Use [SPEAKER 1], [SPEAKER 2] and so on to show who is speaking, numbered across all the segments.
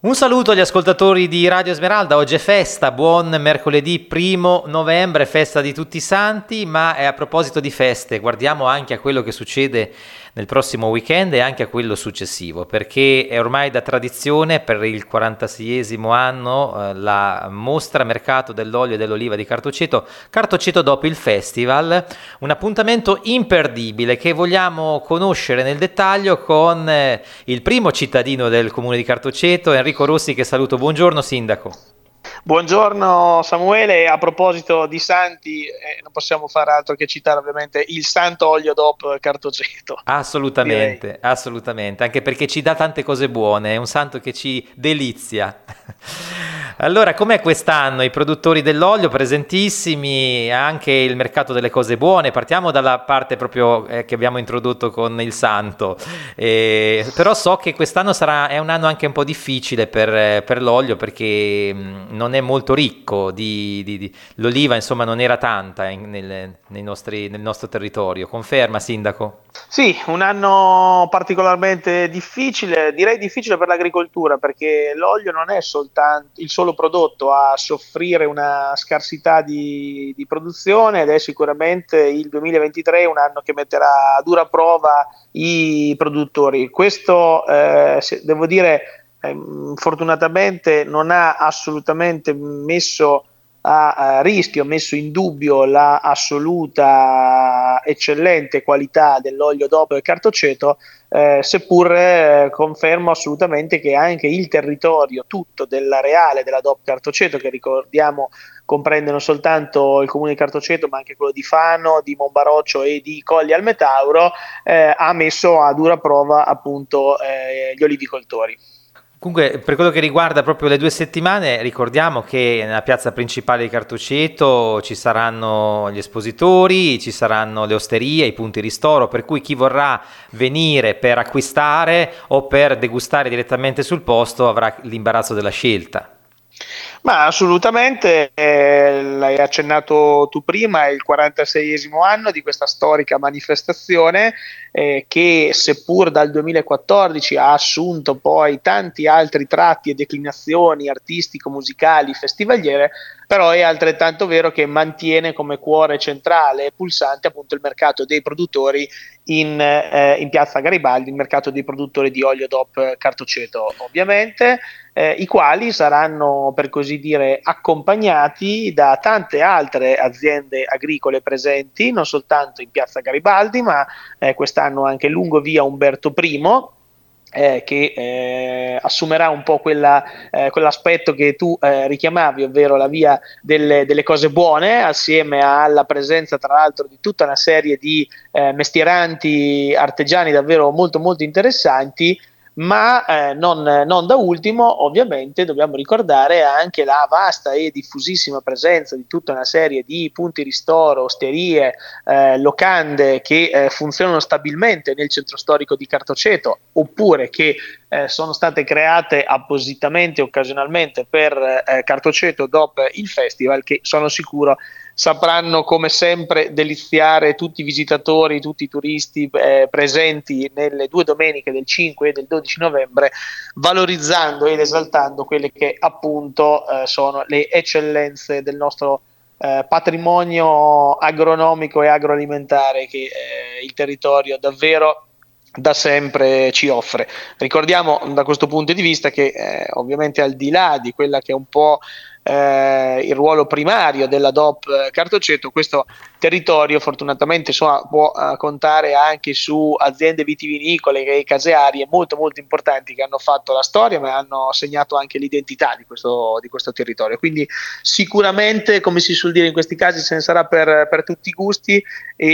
[SPEAKER 1] Un saluto agli ascoltatori di Radio Smeralda, oggi è festa, buon mercoledì 1 novembre, festa di tutti i santi, ma a proposito di feste, guardiamo anche a quello che succede nel prossimo weekend e anche a quello successivo, perché è ormai da tradizione per il 46esimo anno la mostra mercato dell'olio e dell'oliva di Cartoceto, Cartoceto dopo il festival, un appuntamento imperdibile che vogliamo conoscere nel dettaglio con il primo cittadino del comune di Cartoceto, Enrico Rossi, che saluto. Buongiorno sindaco.
[SPEAKER 2] Buongiorno Samuele, a proposito di santi, non possiamo fare altro che citare ovviamente il santo olio DOP Cartoceto.
[SPEAKER 1] Assolutamente,
[SPEAKER 2] Direi.
[SPEAKER 1] assolutamente, anche perché ci dà tante cose buone, è un santo che ci delizia. Allora, com'è quest'anno? I produttori dell'olio presentissimi, anche il mercato delle cose buone. Partiamo dalla parte proprio che abbiamo introdotto con il santo. Però so che quest'anno è un anno anche un po' difficile per l'olio perché non è molto ricco l'oliva, insomma, non era tanta nel nostro territorio. Conferma, sindaco?
[SPEAKER 2] Sì, un anno particolarmente difficile, direi difficile per l'agricoltura perché l'olio non è soltanto il solo prodotto a soffrire una scarsità di produzione ed è sicuramente il 2023 un anno che metterà a dura prova i produttori. Questo, devo dire, fortunatamente non ha assolutamente messo a rischio, messo in dubbio la assoluta eccellente qualità dell'olio DOP e Cartoceto, seppur confermo assolutamente che anche il territorio tutto dell'areale della DOP Cartoceto, che ricordiamo comprende non soltanto il comune di Cartoceto ma anche quello di Fano, di Monbaroccio e di Colli al Metauro, ha messo a dura prova appunto gli olivicoltori.
[SPEAKER 1] Comunque, per quello che riguarda proprio le 2 settimane, ricordiamo che nella piazza principale di Cartoceto ci saranno gli espositori, ci saranno le osterie, i punti ristoro, per cui chi vorrà venire per acquistare o per degustare direttamente sul posto avrà l'imbarazzo della scelta.
[SPEAKER 2] Ma assolutamente, l'hai accennato tu prima, è il 46esimo anno di questa storica manifestazione che seppur dal 2014 ha assunto poi tanti altri tratti e declinazioni artistico-musicali, festivaliere, però è altrettanto vero che mantiene come cuore centrale e pulsante appunto il mercato dei produttori in Piazza Garibaldi, il mercato dei produttori di olio DOP Cartoceto ovviamente, i quali saranno per così dire accompagnati da tante altre aziende agricole presenti, non soltanto in Piazza Garibaldi, ma quest'anno anche lungo via Umberto I, che assumerà un po' quell'aspetto che tu richiamavi, ovvero la via delle cose buone, assieme alla presenza tra l'altro di tutta una serie di mestieranti artigiani davvero molto molto interessanti, ma non da ultimo ovviamente dobbiamo ricordare anche la vasta e diffusissima presenza di tutta una serie di punti ristoro, osterie, locande che funzionano stabilmente nel centro storico di Cartoceto oppure che sono state create appositamente, occasionalmente per Cartoceto dopo il festival, che sono sicuro sapranno come sempre deliziare tutti i visitatori, tutti i turisti presenti nelle 2 domeniche del 5 e del 12 novembre, valorizzando ed esaltando quelle che appunto sono le eccellenze del nostro patrimonio agronomico e agroalimentare che il territorio davvero da sempre ci offre. Ricordiamo da questo punto di vista che ovviamente al di là di quella che è un po' il ruolo primario della DOP Cartoceto, questo territorio fortunatamente insomma, può contare anche su aziende vitivinicole e casearie molto molto importanti che hanno fatto la storia ma hanno segnato anche l'identità di questo territorio, quindi sicuramente come si suol dire in questi casi se ne sarà per tutti i gusti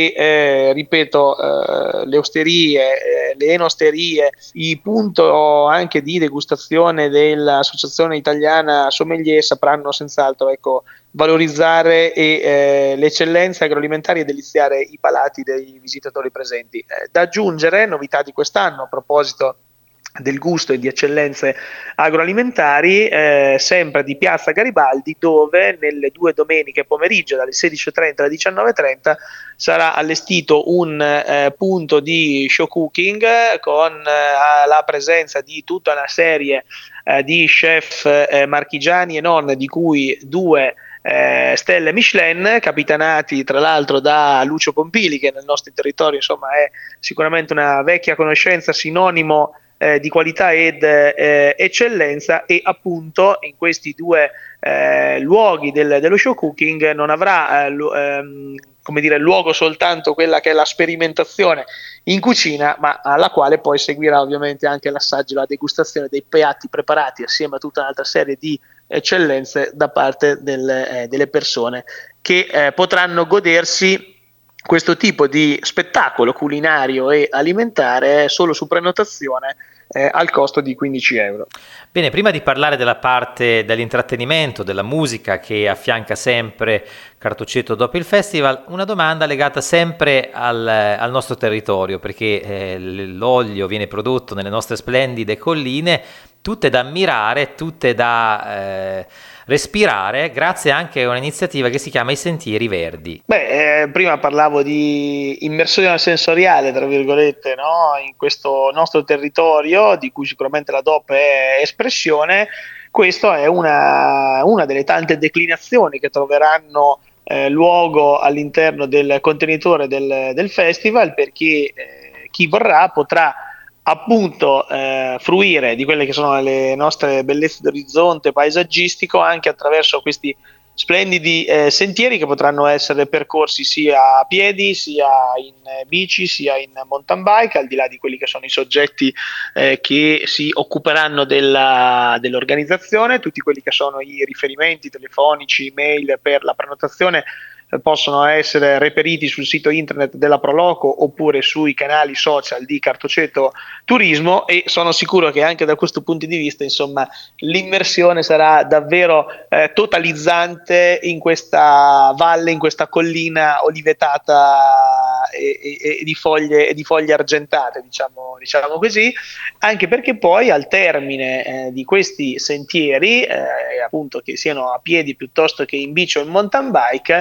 [SPEAKER 2] e ripeto le osterie, le enosterie, i punto anche di degustazione dell'Associazione Italiana Sommelier sapranno senz'altro ecco, valorizzare le eccellenze agroalimentari e deliziare i palati dei visitatori presenti. Da aggiungere, novità di quest'anno a proposito del gusto e di eccellenze agroalimentari, sempre di Piazza Garibaldi, dove nelle 2 domeniche pomeriggio dalle 16.30 alle 19.30 sarà allestito un punto di show cooking con la presenza di tutta una serie di chef marchigiani e non, di cui 2 stelle Michelin, capitanati tra l'altro da Lucio Pompili, che nel nostro territorio insomma è sicuramente una vecchia conoscenza, sinonimo di qualità ed eccellenza, e appunto in questi 2 luoghi dello show cooking non avrà come dire, luogo soltanto quella che è la sperimentazione in cucina, ma alla quale poi seguirà ovviamente anche l'assaggio, la degustazione dei piatti preparati assieme a tutta un'altra serie di eccellenze da parte delle persone che potranno godersi questo tipo di spettacolo culinario e alimentare solo su prenotazione al costo di 15 euro.
[SPEAKER 1] Bene, prima di parlare della parte dell'intrattenimento, della musica che affianca sempre Cartoceto dopo il festival, una domanda legata sempre al nostro territorio, perché l'olio viene prodotto nelle nostre splendide colline, tutte da ammirare, tutte da respirare, grazie anche a un'iniziativa che si chiama I Sentieri Verdi.
[SPEAKER 2] Prima parlavo di immersione sensoriale, tra virgolette, no? In questo nostro territorio, di cui sicuramente la DOP è espressione. Questa è una delle tante declinazioni che troveranno luogo all'interno del contenitore del festival, perché chi vorrà potrà appunto fruire di quelle che sono le nostre bellezze d'orizzonte paesaggistico anche attraverso questi splendidi sentieri che potranno essere percorsi sia a piedi, sia in bici, sia in mountain bike, al di là di quelli che sono i soggetti che si occuperanno dell'organizzazione. Tutti quelli che sono i riferimenti telefonici, email per la prenotazione possono essere reperiti sul sito internet della Proloco oppure sui canali social di Cartoceto Turismo, e sono sicuro che anche da questo punto di vista insomma l'immersione sarà davvero totalizzante in questa valle, in questa collina olivetata e di foglie argentate, diciamo così, anche perché poi al termine di questi sentieri, appunto che siano a piedi piuttosto che in bici o in mountain bike,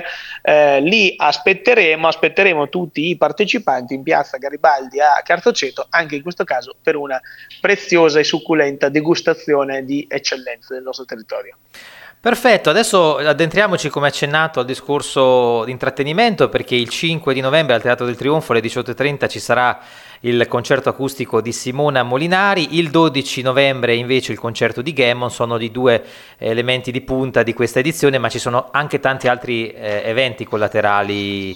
[SPEAKER 2] lì aspetteremo tutti i partecipanti in piazza Garibaldi a Cartoceto, anche in questo caso per una preziosa e succulenta degustazione di eccellenze del nostro territorio.
[SPEAKER 1] Perfetto, adesso addentriamoci, come accennato, al discorso di intrattenimento, perché il 5 di novembre al Teatro del Trionfo alle 18:30 ci sarà il concerto acustico di Simona Molinari, il 12 novembre invece il concerto di Gammon. Sono i 2 elementi di punta di questa edizione, ma ci sono anche tanti altri eventi collaterali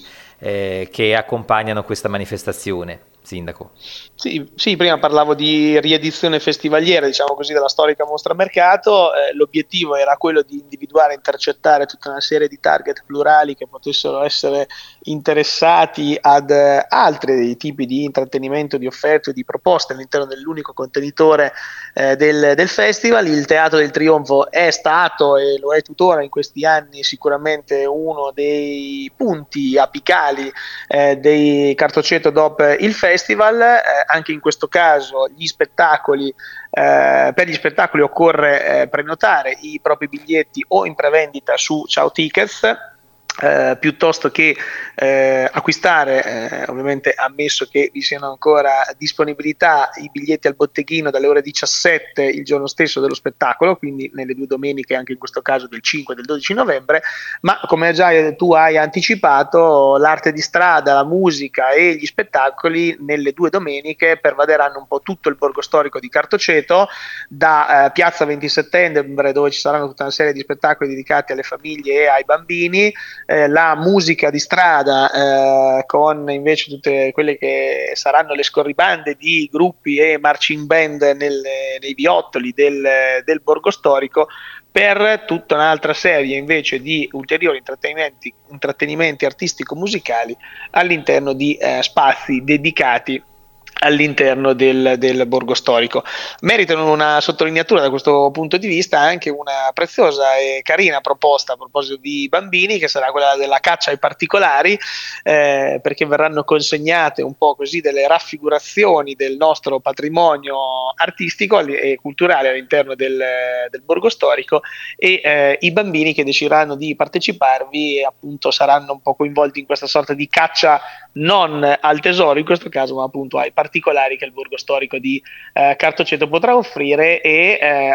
[SPEAKER 1] che accompagnano questa manifestazione. Sindaco.
[SPEAKER 2] Sì, prima parlavo di riedizione festivaliera, diciamo così, della storica mostra mercato. L'obiettivo era quello di individuare e intercettare tutta una serie di target plurali che potessero essere interessati ad altri tipi di intrattenimento, di offerte, di proposte all'interno dell'unico contenitore del festival. Il Teatro del Trionfo è stato e lo è tuttora in questi anni sicuramente uno dei punti apicali dei Cartoceto DOP il festival. Anche in questo caso per gli spettacoli occorre prenotare i propri biglietti o in prevendita su Ciao Tickets, piuttosto che acquistare, ovviamente ammesso che vi siano ancora disponibilità, i biglietti al botteghino dalle ore 17 il giorno stesso dello spettacolo, quindi nelle 2 domeniche, anche in questo caso del 5 e del 12 novembre. Ma come già tu hai anticipato, l'arte di strada, la musica e gli spettacoli nelle 2 domeniche pervaderanno un po' tutto il borgo storico di Cartoceto, da piazza 20 settembre, dove ci saranno tutta una serie di spettacoli dedicati alle famiglie e ai bambini, la musica di strada con invece tutte quelle che saranno le scorribande di gruppi e marching band nei viottoli del borgo storico, per tutta un'altra serie invece di ulteriori intrattenimenti artistico-musicali all'interno di spazi dedicati all'interno del borgo storico. Meritano una sottolineatura da questo punto di vista anche una preziosa e carina proposta a proposito di bambini, che sarà quella della caccia ai particolari, perché verranno consegnate un po' così delle raffigurazioni del nostro patrimonio artistico e culturale all'interno del borgo storico, e i bambini che decideranno di parteciparvi appunto saranno un po' coinvolti in questa sorta di caccia non al tesoro in questo caso, ma appunto ai particolari particolari che il borgo storico di Cartoceto potrà offrire, e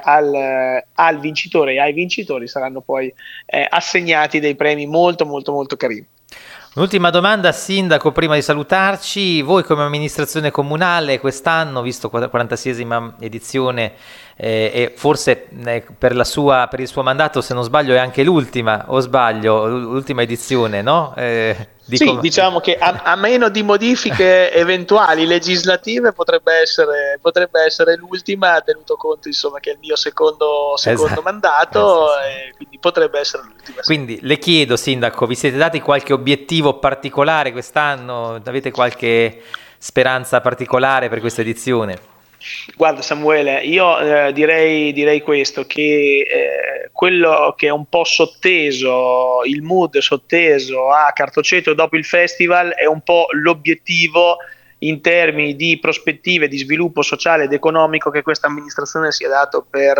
[SPEAKER 2] al vincitore e ai vincitori saranno poi assegnati dei premi molto molto molto carini.
[SPEAKER 1] Un'ultima domanda, Sindaco, prima di salutarci. Voi come amministrazione comunale quest'anno, visto 46esima edizione, e forse per il suo mandato, se non sbaglio, è anche l'ultima, o sbaglio, l'ultima edizione, no?
[SPEAKER 2] Sì, diciamo che a meno di modifiche eventuali legislative potrebbe essere l'ultima, tenuto conto insomma che è il mio secondo mandato, sì. Quindi potrebbe essere l'ultima. Sì.
[SPEAKER 1] Quindi le chiedo, Sindaco, vi siete dati qualche obiettivo particolare quest'anno? Avete qualche speranza particolare per questa edizione?
[SPEAKER 2] Guarda Samuele, io direi questo, che quello che è un po' sotteso, il mood sotteso a Cartoceto dopo il festival, è un po' l'obiettivo in termini di prospettive di sviluppo sociale ed economico che questa amministrazione si è dato per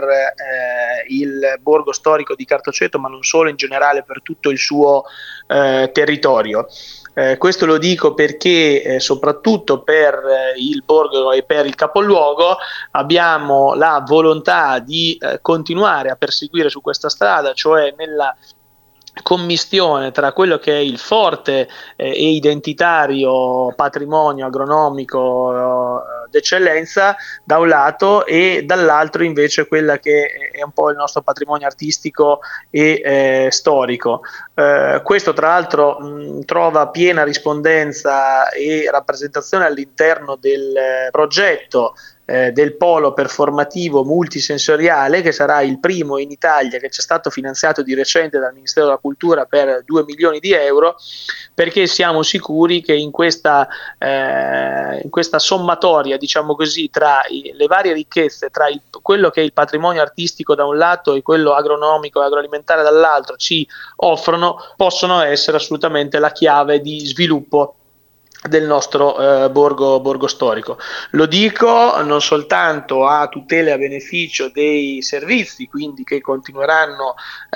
[SPEAKER 2] il borgo storico di Cartoceto, ma non solo, in generale per tutto il suo territorio. Questo lo dico perché soprattutto per il borgo e per il capoluogo abbiamo la volontà di continuare a perseguire su questa strada, cioè nella commistione tra quello che è il forte e identitario patrimonio agronomico d'eccellenza da un lato, e dall'altro invece quella che è un po' il nostro patrimonio artistico e storico. Questo tra l'altro trova piena rispondenza e rappresentazione all'interno del progetto del polo performativo multisensoriale, che sarà il primo in Italia, che ci è stato finanziato di recente dal Ministero della Cultura per 2 milioni di euro, perché siamo sicuri che in questa sommatoria, diciamo così, tra le varie ricchezze, tra quello che è il patrimonio artistico da un lato e quello agronomico e agroalimentare dall'altro, ci possono essere assolutamente la chiave di sviluppo del nostro borgo storico. Lo dico non soltanto a tutela e a beneficio dei servizi, quindi che continueranno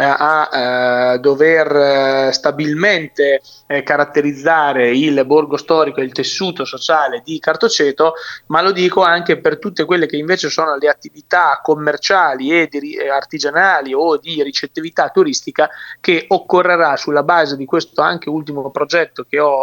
[SPEAKER 2] a dover stabilmente caratterizzare il borgo storico e il tessuto sociale di Cartoceto, ma lo dico anche per tutte quelle che invece sono le attività commerciali e artigianali o di ricettività turistica che occorrerà, sulla base di questo anche ultimo progetto che ho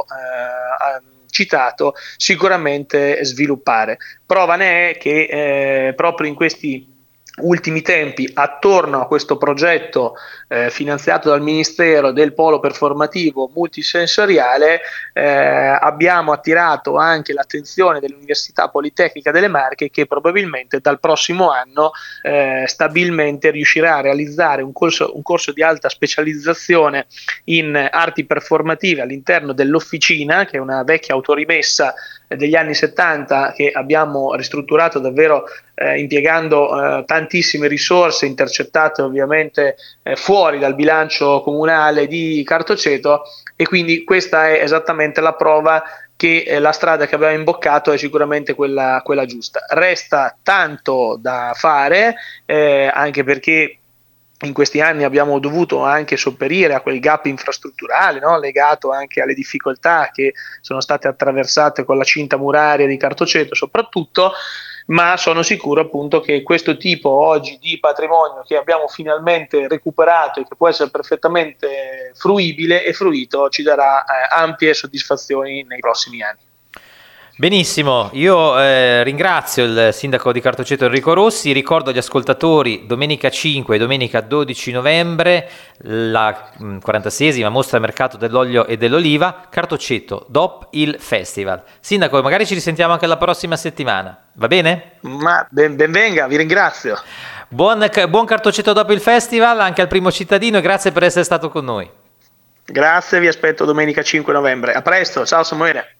[SPEAKER 2] citato, sicuramente sviluppare. Prova ne è che proprio in questi ultimi tempi, attorno a questo progetto finanziato dal Ministero del Polo Performativo Multisensoriale, abbiamo attirato anche l'attenzione dell'Università Politecnica delle Marche, che probabilmente dal prossimo anno stabilmente riuscirà a realizzare un corso di alta specializzazione in arti performative all'interno dell'Officina, che è una vecchia autorimessa degli anni 70 che abbiamo ristrutturato davvero impiegando tantissime risorse, intercettate ovviamente fuori dal bilancio comunale di Cartoceto, e quindi questa è esattamente la prova che la strada che abbiamo imboccato è sicuramente quella giusta. Resta tanto da fare, anche perché in questi anni abbiamo dovuto anche sopperire a quel gap infrastrutturale, no? Legato anche alle difficoltà che sono state attraversate con la cinta muraria di Cartoceto soprattutto, ma sono sicuro appunto che questo tipo oggi di patrimonio che abbiamo finalmente recuperato e che può essere perfettamente fruibile e fruito ci darà ampie soddisfazioni nei prossimi anni.
[SPEAKER 1] Benissimo, io ringrazio il sindaco di Cartoceto Enrico Rossi, ricordo agli ascoltatori domenica 5 e domenica 12 novembre la 46esima mostra mercato dell'olio e dell'oliva, Cartoceto DOP il Festival. Sindaco, magari ci risentiamo anche la prossima settimana, va bene?
[SPEAKER 2] Ma ben venga, vi ringrazio.
[SPEAKER 1] Buon Cartoceto DOP il Festival anche al primo cittadino e grazie per essere stato con noi.
[SPEAKER 2] Grazie, vi aspetto domenica 5 novembre. A presto, ciao Samuele.